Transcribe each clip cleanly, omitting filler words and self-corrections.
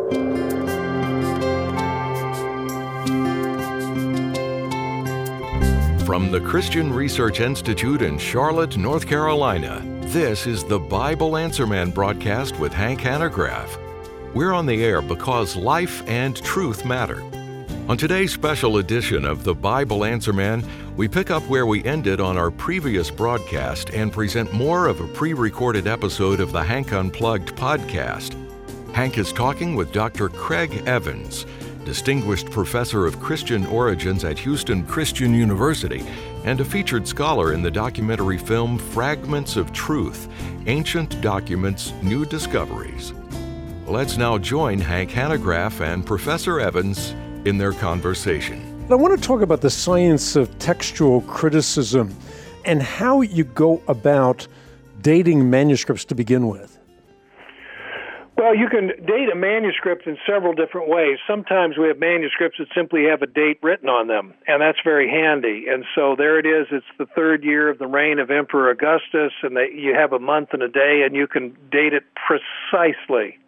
From the Christian Research Institute in Charlotte, North Carolina, this is the Bible Answer Man broadcast with Hank Hanegraaff. We're on the air because life and truth matter. On today's special edition of the Bible Answer Man, we pick up where we ended on our previous broadcast and present more of a pre-recorded episode of the Hank Unplugged podcast. Hank is talking with Dr. Craig Evans, Distinguished Professor of Christian Origins at Houston Christian University, and a featured scholar in the documentary film Fragments of Truth, Ancient Documents, New Discoveries. Let's now join Hank Hanegraaff and Professor Evans in their conversation. I want to talk about the science of textual criticism and how you go about dating manuscripts to begin with. Well, you can date a manuscript in several different ways. Sometimes we have manuscripts that simply have a date written on them, and that's very handy. And so there it is. It's the third year of the reign of Emperor Augustus, and you have a month and a day, and you can date it precisely,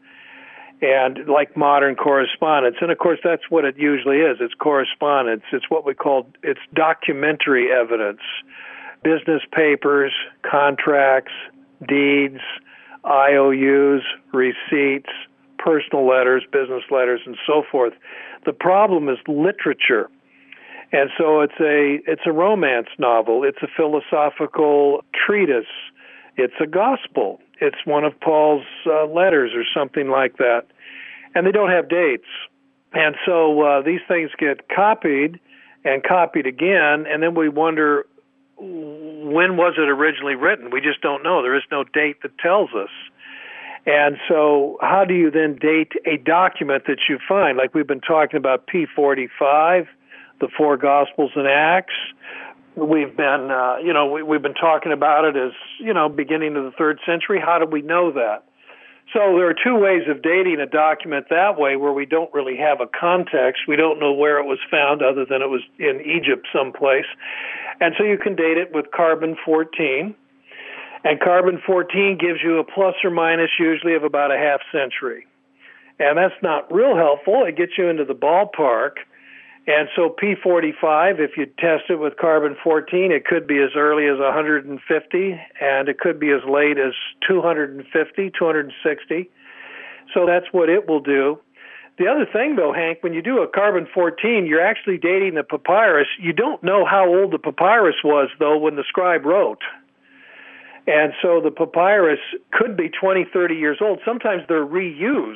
and like modern correspondence. And, of course, that's what it usually is. It's correspondence. It's what we call it's documentary evidence, business papers, contracts, deeds, IOUs, receipts, personal letters, business letters, and so forth. The problem is literature. And so it's a romance novel. It's a philosophical treatise. It's a gospel. It's one of Paul's letters or something like that. And they don't have dates. And so these things get copied and copied again, and then we wonder, when was it originally written? We just don't know. There is no date that tells us. And so how do you then date a document that you find? Like we've been talking about P45, the four Gospels and Acts. We've been, we've been talking about it as, beginning of the 3rd century. How do we know that? So there are two ways of dating a document that way, where we don't really have a context. We don't know where it was found other than it was in Egypt someplace. And so you can date it with carbon-14. And carbon-14 gives you a plus or minus usually of about a half century. And that's not real helpful. It gets you into the ballpark. And so P45, if you test it with carbon-14, it could be as early as 150, and it could be as late as 250, 260. So that's what it will do. The other thing, though, Hank, when you do a carbon-14, you're actually dating the papyrus. You don't know how old the papyrus was, though, when the scribe wrote. And so the papyrus could be 20, 30 years old. Sometimes they're reused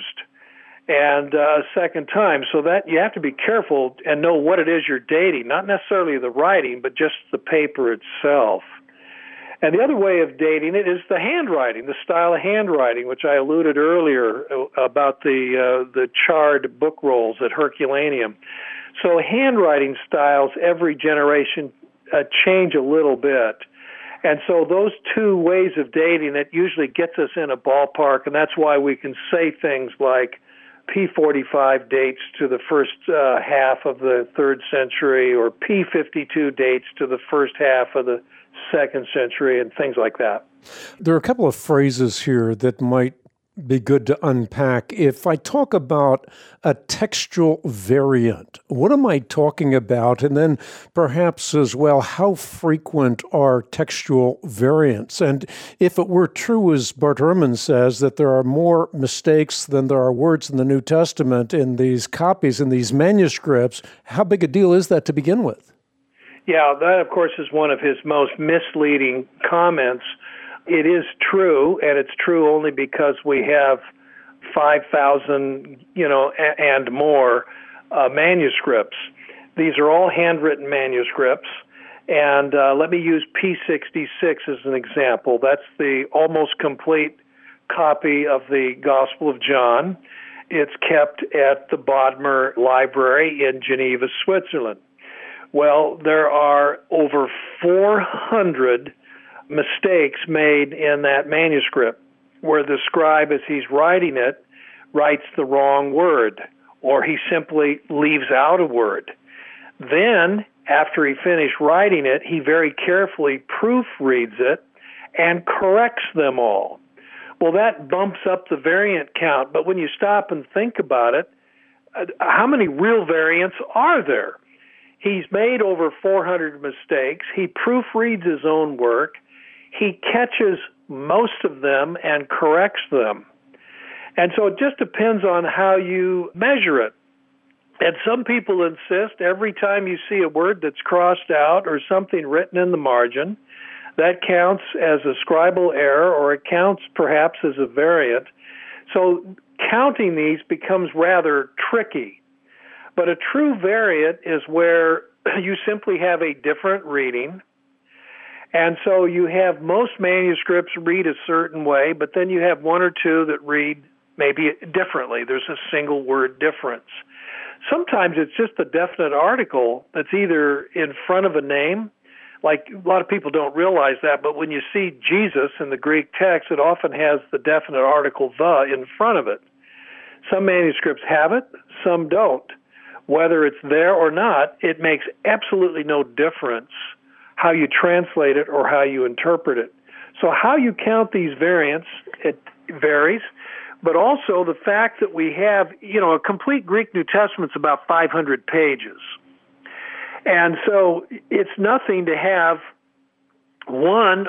and a second time, so that you have to be careful and know what it is you're dating, not necessarily the writing, but just the paper itself. And the other way of dating it is the handwriting, the style of handwriting, which I alluded earlier about the charred book rolls at Herculaneum. So handwriting styles every generation change a little bit. And so those two ways of dating it usually gets us in a ballpark, and that's why we can say things like P45 dates to the first half of the 3rd century, or P52 dates to the first half of the 2nd century, and things like that. There are a couple of phrases here that might be good to unpack. If I talk about a textual variant, what am I talking about? And then perhaps as well, how frequent are textual variants? And if it were true, as Bart Ehrman says, that there are more mistakes than there are words in the New Testament in these copies, in these manuscripts, how big a deal is that to begin with? Yeah, that, of course, is one of his most misleading comments. It is true, and it's true only because we have 5,000, and more manuscripts. These are all handwritten manuscripts, and let me use P66 as an example. That's the almost complete copy of the Gospel of John. It's kept at the Bodmer Library in Geneva, Switzerland. Well, there are over 400 mistakes made in that manuscript where the scribe, as he's writing it, writes the wrong word, or he simply leaves out a word. Then, after he finished writing it, he very carefully proofreads it and corrects them all. Well, that bumps up the variant count. But when you stop and think about it, how many real variants are there? He's made over 400 mistakes. He proofreads his own work. He catches most of them and corrects them. And so it just depends on how you measure it. And some people insist every time you see a word that's crossed out or something written in the margin, that counts as a scribal error, or it counts perhaps as a variant. So counting these becomes rather tricky. But a true variant is where you simply have a different reading. And so you have most manuscripts read a certain way, but then you have one or two that read maybe differently. There's a single word difference. Sometimes it's just a definite article that's either in front of a name. Like, a lot of people don't realize that, but when you see Jesus in the Greek text, it often has the definite article the in front of it. Some manuscripts have it, some don't. Whether it's there or not, it makes absolutely no difference how you translate it or how you interpret it. So how you count these variants, it varies, but also the fact that we have, a complete Greek New Testament's about 500 pages. And so it's nothing to have one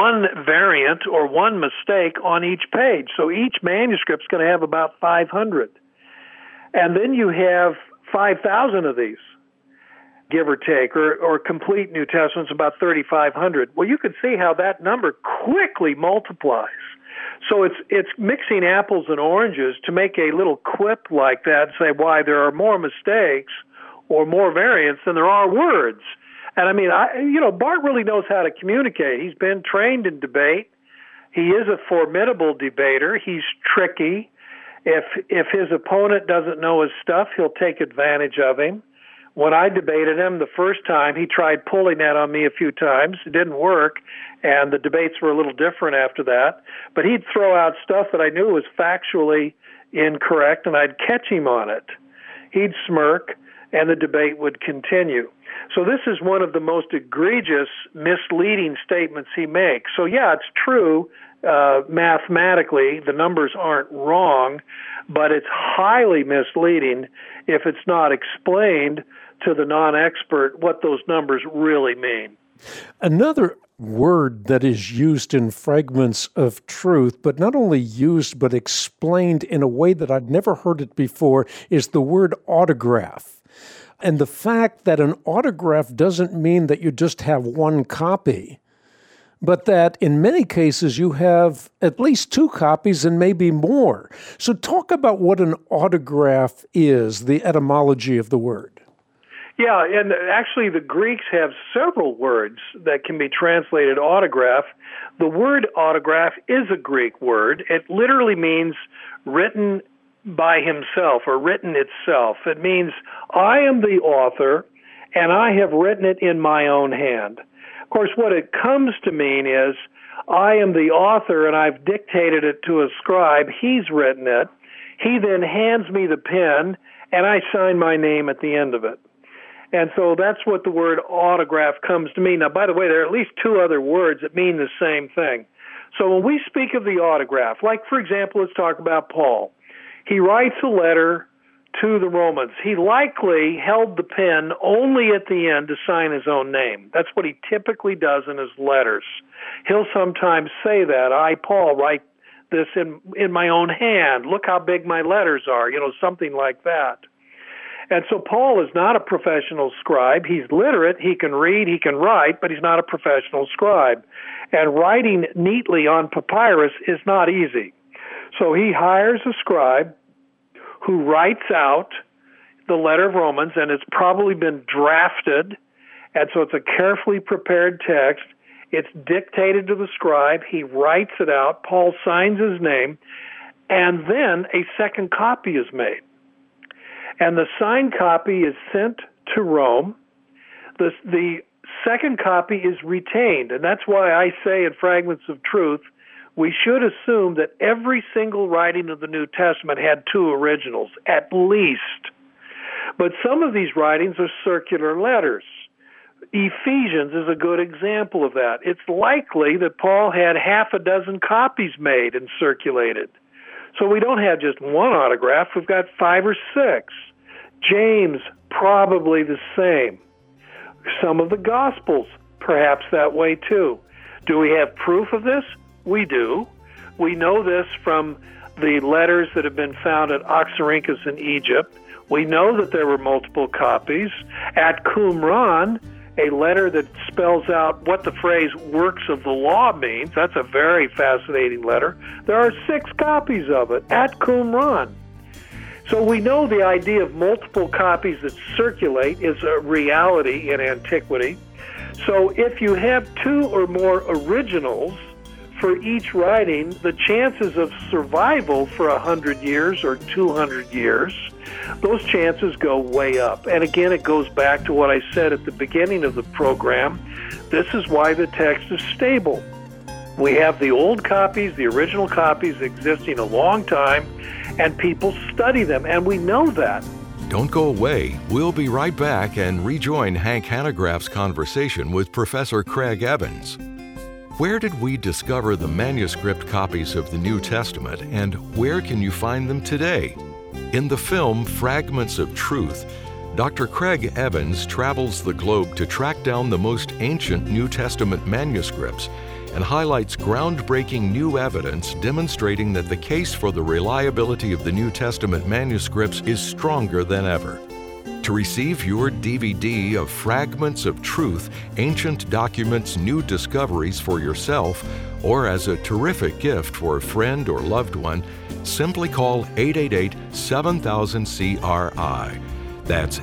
variant or one mistake on each page. So each manuscript's going to have about 500. And then you have 5,000 of these, give or take, or complete New Testament's about 3,500. Well, you can see how that number quickly multiplies. So it's mixing apples and oranges to make a little quip like that and say why there are more mistakes or more variants than there are words. And I mean, Bart really knows how to communicate. He's been trained in debate. He is a formidable debater. He's tricky. If his opponent doesn't know his stuff, he'll take advantage of him. When I debated him the first time, he tried pulling that on me a few times. It didn't work, and the debates were a little different after that. But he'd throw out stuff that I knew was factually incorrect, and I'd catch him on it. He'd smirk, and the debate would continue. So this is one of the most egregious, misleading statements he makes. So yeah, it's true mathematically, the numbers aren't wrong, but it's highly misleading if it's not explained to the non-expert what those numbers really mean. Another word that is used in Fragments of Truth, but not only used but explained in a way that I'd never heard it before, is the word autograph. And the fact that an autograph doesn't mean that you just have one copy, but that in many cases you have at least two copies and maybe more. So talk about what an autograph is, the etymology of the word. Yeah, and actually the Greeks have several words that can be translated autograph. The word autograph is a Greek word. It literally means written by himself or written itself. It means I am the author and I have written it in my own hand. Of course, what it comes to mean is I am the author and I've dictated it to a scribe. He's written it. He then hands me the pen and I sign my name at the end of it. And so that's what the word autograph comes to mean. Now, by the way, there are at least two other words that mean the same thing. So when we speak of the autograph, like, for example, let's talk about Paul. He writes a letter to the Romans. He likely held the pen only at the end to sign his own name. That's what he typically does in his letters. He'll sometimes say that, I, Paul, write this in my own hand. Look how big my letters are, something like that. And so Paul is not a professional scribe. He's literate. He can read, he can write, but he's not a professional scribe. And writing neatly on papyrus is not easy. So he hires a scribe who writes out the letter of Romans, and it's probably been drafted, and so it's a carefully prepared text. It's dictated to the scribe. He writes it out. Paul signs his name, and then a second copy is made. And the signed copy is sent to Rome. The second copy is retained, and that's why I say in Fragments of Truth, we should assume that every single writing of the New Testament had two originals, at least. But some of these writings are circular letters. Ephesians is a good example of that. It's likely that Paul had half a dozen copies made and circulated. So we don't have just one autograph, we've got 5 or 6. James, probably the same. Some of the Gospels, perhaps that way too. Do we have proof of this? We do. We know this from the letters that have been found at Oxyrhynchus in Egypt. We know that there were multiple copies. At Qumran, a letter that spells out what the phrase works of the law means. That's a very fascinating letter. There are 6 copies of it at Qumran. So we know the idea of multiple copies that circulate is a reality in antiquity. So if you have 2 or more originals for each writing, the chances of survival for 100 years or 200 years, those chances go way up. And again, it goes back to what I said at the beginning of the program. This is why the text is stable. We have the old copies, the original copies existing a long time, and people study them, and we know that. Don't go away. We'll be right back and rejoin Hank Hanegraaff's conversation with Professor Craig Evans. Where did we discover the manuscript copies of the New Testament, and where can you find them today? In the film Fragments of Truth, Dr. Craig Evans travels the globe to track down the most ancient New Testament manuscripts and highlights groundbreaking new evidence demonstrating that the case for the reliability of the New Testament manuscripts is stronger than ever. To receive your DVD of Fragments of Truth, Ancient Documents, New Discoveries for yourself, or as a terrific gift for a friend or loved one, simply call 888-7000-CRI. That's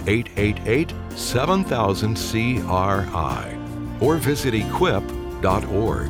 888-7000-CRI. Or visit equip.org.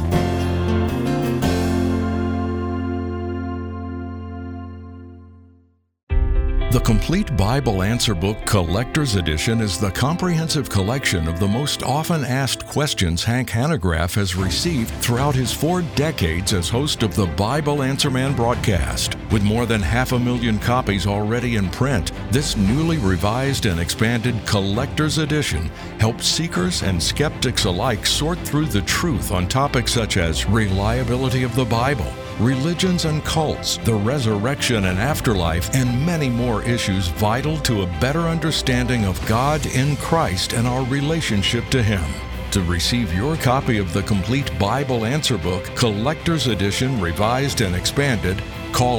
The Complete Bible Answer Book Collector's Edition is the comprehensive collection of the most often asked questions Hank Hanegraaff has received throughout his 4 decades as host of the Bible Answer Man broadcast. With more than 500,000 copies already in print, this newly revised and expanded Collector's Edition helps seekers and skeptics alike sort through the truth on topics such as reliability of the Bible, religions and cults, the resurrection and afterlife, and many more issues vital to a better understanding of God in Christ and our relationship to Him. To receive your copy of the Complete Bible Answer Book, Collector's Edition, Revised and Expanded, call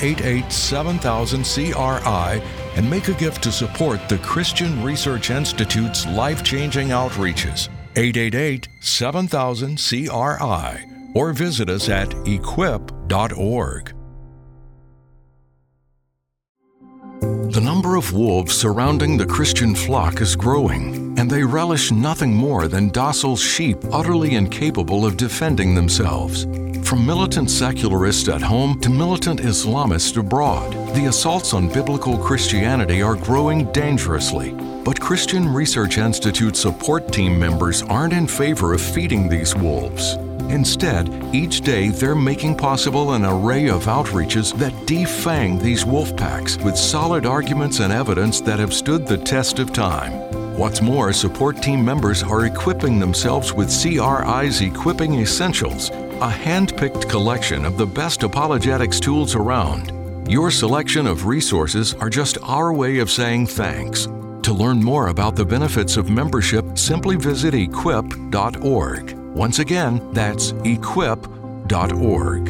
888-7000-CRI and make a gift to support the Christian Research Institute's life-changing outreaches. 888-7000-CRI. Or visit us at equip.org. The number of wolves surrounding the Christian flock is growing, and they relish nothing more than docile sheep utterly incapable of defending themselves. From militant secularists at home to militant Islamists abroad, the assaults on biblical Christianity are growing dangerously. But Christian Research Institute support team members aren't in favor of feeding these wolves. Instead, each day they're making possible an array of outreaches that defang these wolf packs with solid arguments and evidence that have stood the test of time. What's more, support team members are equipping themselves with CRI's Equipping Essentials, a hand-picked collection of the best apologetics tools around. Your selection of resources are just our way of saying thanks. To learn more about the benefits of membership, simply visit equip.org. Once again, that's equip.org.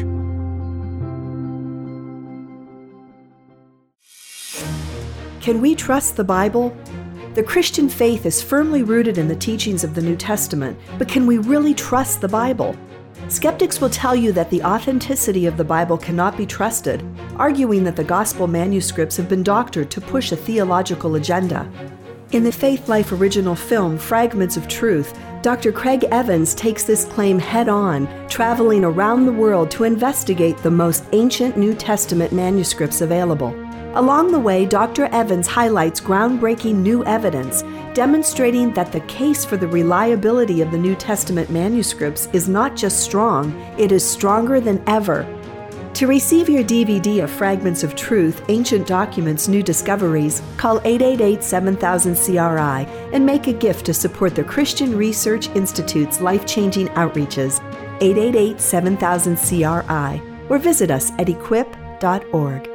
Can we trust the Bible? The Christian faith is firmly rooted in the teachings of the New Testament, but can we really trust the Bible? Skeptics will tell you that the authenticity of the Bible cannot be trusted, arguing that the gospel manuscripts have been doctored to push a theological agenda. In the Faith Life original film, Fragments of Truth, Dr. Craig Evans takes this claim head-on, traveling around the world to investigate the most ancient New Testament manuscripts available. Along the way, Dr. Evans highlights groundbreaking new evidence, demonstrating that the case for the reliability of the New Testament manuscripts is not just strong, it is stronger than ever. To receive your DVD of Fragments of Truth, Ancient Documents, New Discoveries, call 888-7000-CRI and make a gift to support the Christian Research Institute's life-changing outreaches. 888-7000-CRI, or visit us at equip.org.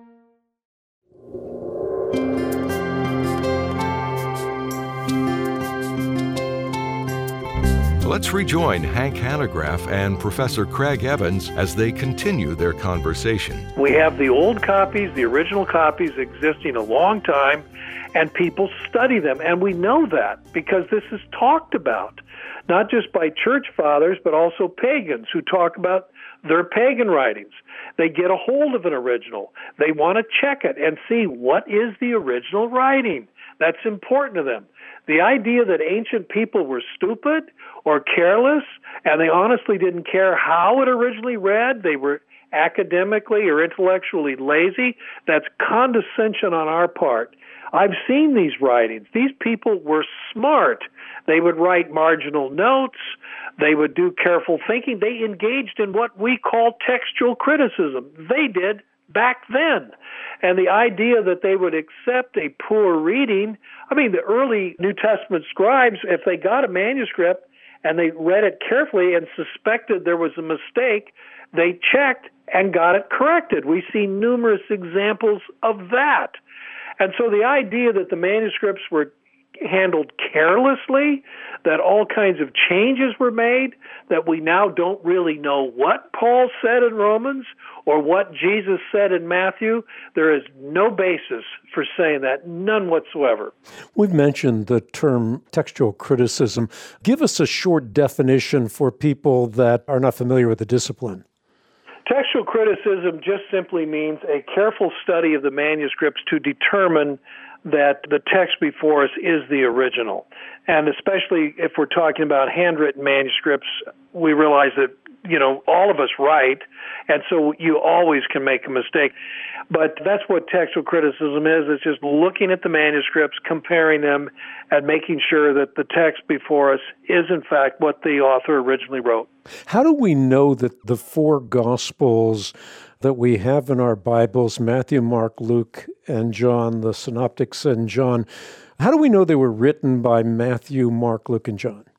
Let's rejoin Hank Hanegraaff and Professor Craig Evans as they continue their conversation. We have the old copies, the original copies existing a long time, and people study them. And we know that because this is talked about, not just by church fathers, but also pagans who talk about their pagan writings. They get a hold of an original. They want to check it and see what is the original writing. That's important to them. The idea that ancient people were stupid or careless, and they honestly didn't care how it originally read, they were academically or intellectually lazy, that's condescension on our part. I've seen these writings. These people were smart. They would write marginal notes. They would do careful thinking. They engaged in what we call textual criticism. They did back then. And the idea that they would accept a poor reading, I mean, the early New Testament scribes, if they got a manuscript and they read it carefully and suspected there was a mistake, they checked and got it corrected. We see numerous examples of that. And so the idea that the manuscripts were handled carelessly, that all kinds of changes were made, that we now don't really know what Paul said in Romans or what Jesus said in Matthew, there is no basis for saying that, none whatsoever. We've mentioned the term textual criticism. Give us a short definition for people that are not familiar with the discipline. Textual criticism just simply means a careful study of the manuscripts to determine that the text before us is the original. And especially if we're talking about handwritten manuscripts, we realize that, all of us write, and so you always can make a mistake. But that's what textual criticism is. It's just looking at the manuscripts, comparing them, and making sure that the text before us is, in fact, what the author originally wrote. How do we know that the four Gospels that we have in our Bibles, Matthew, Mark, Luke, and John, the Synoptics and John, how do we know they were written by Matthew, Mark, Luke, and John?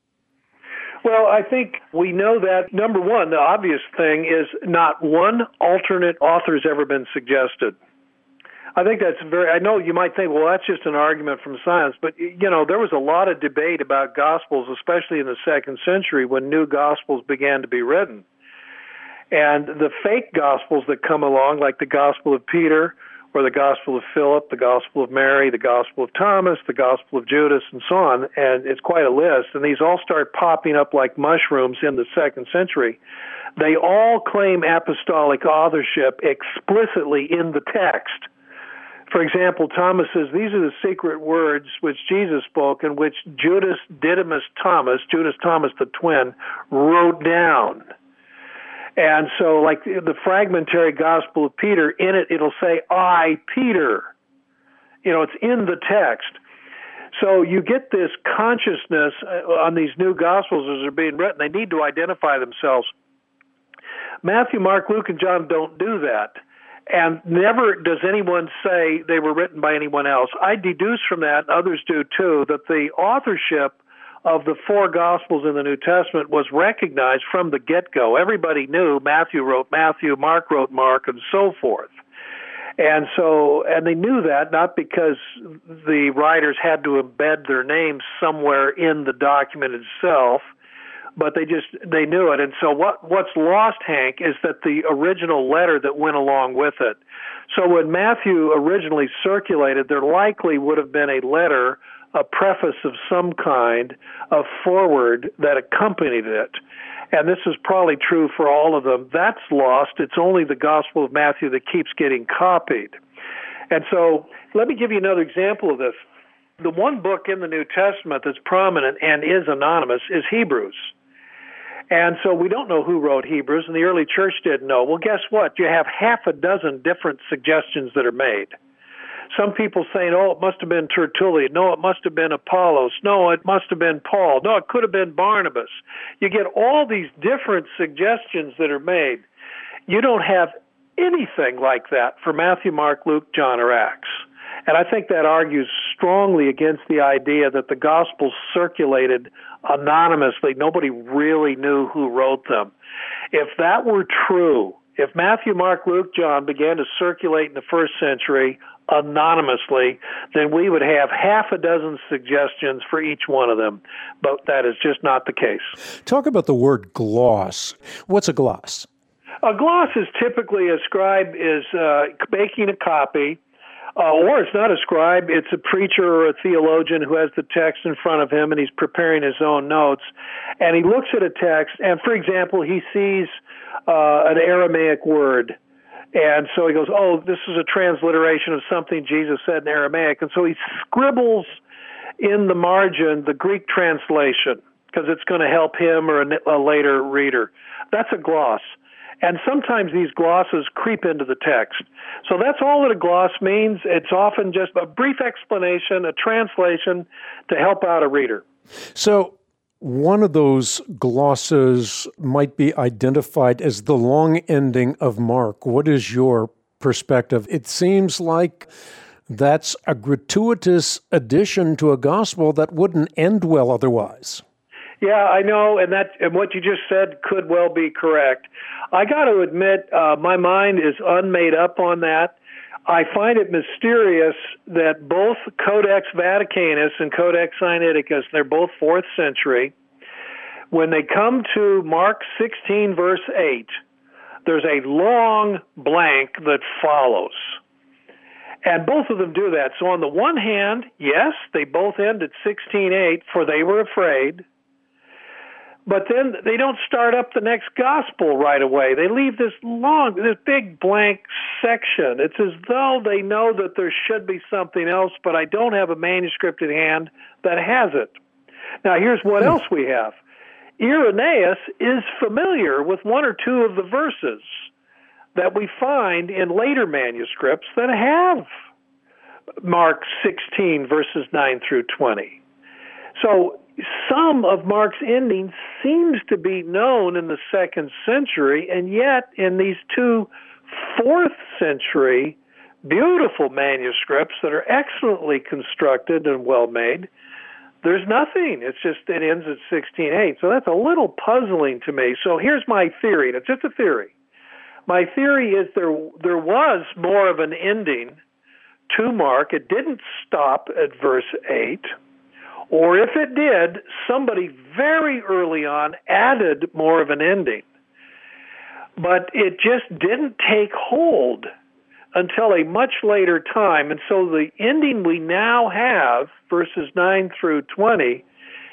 Well, I think we know that, number one, the obvious thing is not one alternate author has ever been suggested. I think that's I know you might think, well, that's just an argument from science, but, there was a lot of debate about Gospels, especially in the 2nd century when new Gospels began to be written. And the fake Gospels that come along, like the Gospel of Peter, or the Gospel of Philip, the Gospel of Mary, the Gospel of Thomas, the Gospel of Judas, and so on, and it's quite a list, and these all start popping up like mushrooms in the 2nd century. They all claim apostolic authorship explicitly in the text. For example, Thomas says, these are the secret words which Jesus spoke and which Judas Thomas the twin, wrote down. And so, like the fragmentary Gospel of Peter, in it, it'll say, I, Peter. It's in the text. So you get this consciousness on these new Gospels as they're being written. They need to identify themselves. Matthew, Mark, Luke, and John don't do that. And never does anyone say they were written by anyone else. I deduce from that, and others do too, that the authorship of the four Gospels in the New Testament was recognized from the get-go. Everybody knew Matthew wrote Matthew, Mark wrote Mark, and so forth. And they knew that not because the writers had to embed their names somewhere in the document itself, but they knew it. And so what's lost, Hank, is that the original letter that went along with it. So when Matthew originally circulated, there likely would have been a letter, a preface of some kind, a foreword that accompanied it. And this is probably true for all of them. That's lost. It's only the Gospel of Matthew that keeps getting copied. And so let me give you another example of this. The one book in the New Testament that's prominent and is anonymous is Hebrews. And so we don't know who wrote Hebrews, and the early church didn't know. Well, guess what? You have half a dozen different suggestions that are made. Some people saying, it must have been Tertullian. No, it must have been Apollos. No, it must have been Paul. No, it could have been Barnabas. You get all these different suggestions that are made. You don't have anything like that for Matthew, Mark, Luke, John, or Acts. And I think that argues strongly against the idea that the Gospels circulated anonymously. Nobody really knew who wrote them. If that were true, if Matthew, Mark, Luke, John began to circulate in the first century anonymously, then we would have half a dozen suggestions for each one of them. But that is just not the case. Talk about the word gloss. What's a gloss? A gloss is typically a scribe is making a copy, or it's not a scribe, it's a preacher or a theologian who has the text in front of him and he's preparing his own notes. And he looks at a text, and for example, he sees an Aramaic word. And so he goes, oh, this is a transliteration of something Jesus said in Aramaic. And so he scribbles in the margin the Greek translation because it's going to help him or a later reader. That's a gloss. And sometimes these glosses creep into the text. So that's all that a gloss means. It's often just a brief explanation, a translation to help out a reader. So one of those glosses might be identified as the long ending of Mark. What is your perspective? It seems like that's a gratuitous addition to a gospel that wouldn't end well otherwise. Yeah, I know, and what you just said could well be correct. I got to admit, my mind is unmade up on that. I find it mysterious that both Codex Vaticanus and Codex Sinaiticus, they're both 4th century, when they come to Mark 16, verse 8, there's a long blank that follows. And both of them do that. So on the one hand, yes, they both end at 16:8, for they were afraid. But then they don't start up the next gospel right away. They leave this big blank section. It's as though they know that there should be something else, but I don't have a manuscript at hand that has it. Now, here's what else we have. Irenaeus is familiar with one or two of the verses that we find in later manuscripts that have Mark 16, verses 9 through 20. So some of Mark's ending seems to be known in the 2nd century, and yet in these two 4th century beautiful manuscripts that are excellently constructed and well made, there's nothing. It ends at 16:8. So that's a little puzzling to me. So here's my theory. It's just a theory. My theory is there was more of an ending to Mark. It didn't stop at verse 8. Or if it did, somebody very early on added more of an ending. But it just didn't take hold until a much later time. And so the ending we now have, verses 9 through 20,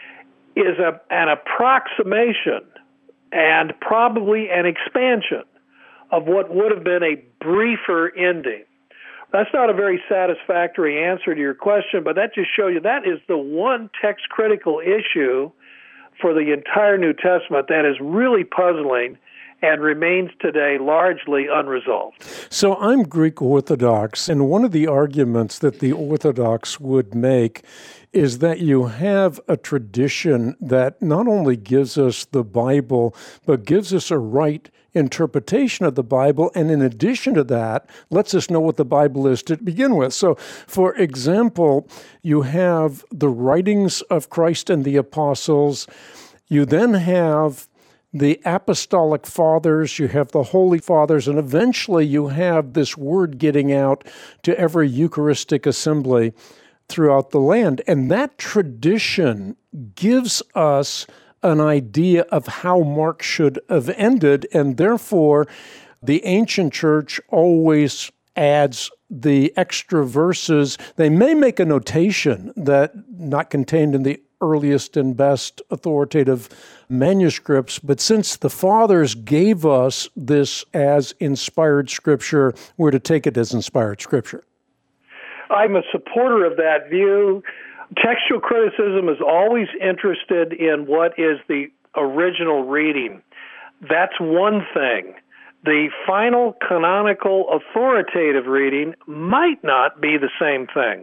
is an approximation and probably an expansion of what would have been a briefer ending. That's not a very satisfactory answer to your question, but that just shows you that is the one text-critical issue for the entire New Testament that is really puzzling and remains today largely unresolved. So I'm Greek Orthodox, and one of the arguments that the Orthodox would make is that you have a tradition that not only gives us the Bible, but gives us a right interpretation of the Bible, and in addition to that, lets us know what the Bible is to begin with. So, for example, you have the writings of Christ and the apostles. You then have the apostolic fathers, you have the holy fathers, and eventually you have this word getting out to every Eucharistic assembly throughout the land. And that tradition gives us an idea of how Mark should have ended, and therefore the ancient church always adds the extra verses. They may make a notation that not contained in the earliest and best authoritative manuscripts, but since the fathers gave us this as inspired scripture, we're to take it as inspired scripture. I'm a supporter of that view. Textual criticism is always interested in what is the original reading. That's one thing. The final canonical authoritative reading might not be the same thing.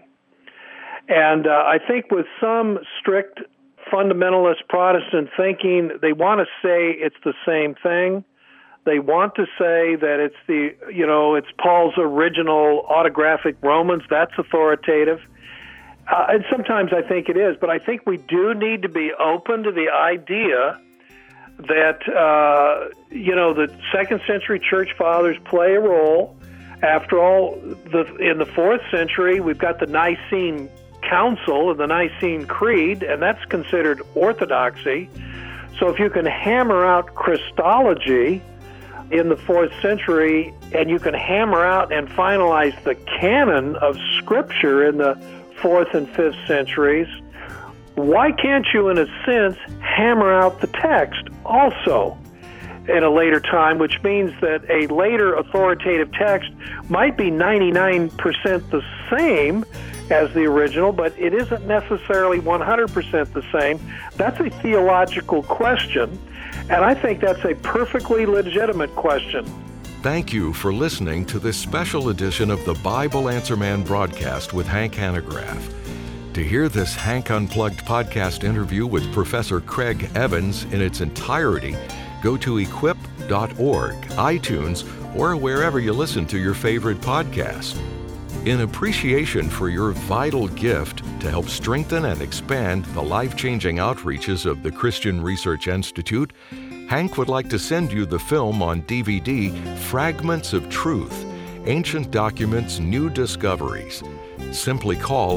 And I think with some strict fundamentalist Protestant thinking, they want to say it's the same thing. They want to say that it's Paul's original autographic Romans. That's authoritative. And sometimes I think it is, but I think we do need to be open to the idea that, the second century church fathers play a role. After all, in the 4th century, we've got the Nicene Council and the Nicene Creed, and that's considered orthodoxy. So if you can hammer out Christology in the 4th century, and you can hammer out and finalize the canon of Scripture in the 4th and 5th centuries, why can't you, in a sense, hammer out the text also in a later time, which means that a later authoritative text might be 99% the same as the original, but it isn't necessarily 100% the same. That's a theological question, and I think that's a perfectly legitimate question. Thank you for listening to this special edition of the Bible Answer Man broadcast with Hank Hanegraaff. To hear this Hank Unplugged podcast interview with Professor Craig Evans in its entirety, go to equip.org, iTunes, or wherever you listen to your favorite podcast. In appreciation for your vital gift to help strengthen and expand the life-changing outreaches of the Christian Research Institute, Hank would like to send you the film on DVD, Fragments of Truth, Ancient Documents, New Discoveries. Simply call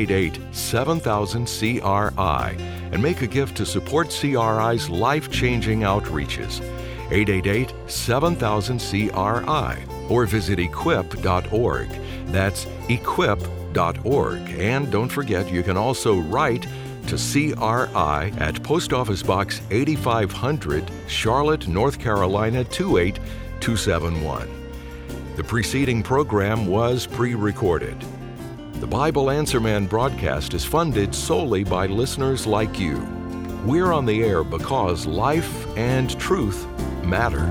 888-7000-CRI and make a gift to support CRI's life-changing outreaches. 888-7000-CRI or visit equip.org. That's equip.org. And don't forget, you can also write to CRI at Post Office Box 8500, Charlotte, North Carolina 28271. The preceding program was pre-recorded. The Bible Answer Man broadcast is funded solely by listeners like you. We're on the air because life and truth matter.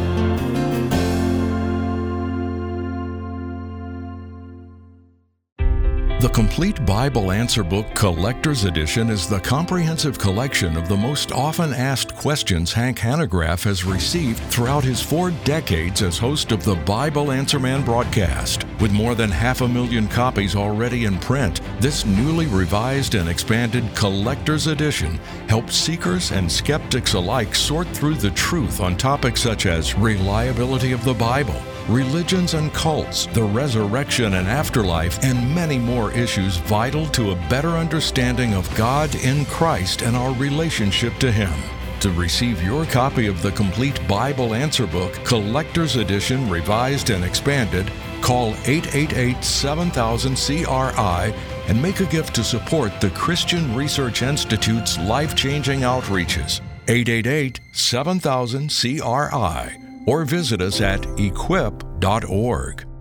The Complete Bible Answer Book Collector's Edition is the comprehensive collection of the most often asked questions Hank Hanegraaff has received throughout his 4 decades as host of the Bible Answer Man broadcast. With more than 500,000 copies already in print, this newly revised and expanded Collector's Edition helps seekers and skeptics alike sort through the truth on topics such as reliability of the Bible, religions and cults, the resurrection and afterlife, and many more issues vital to a better understanding of God in Christ and our relationship to Him. To receive your copy of the Complete Bible Answer Book, Collector's Edition, Revised and Expanded, call 888-7000-CRI and make a gift to support the Christian Research Institute's life-changing outreaches. 888-7000-CRI or visit us at equip.org.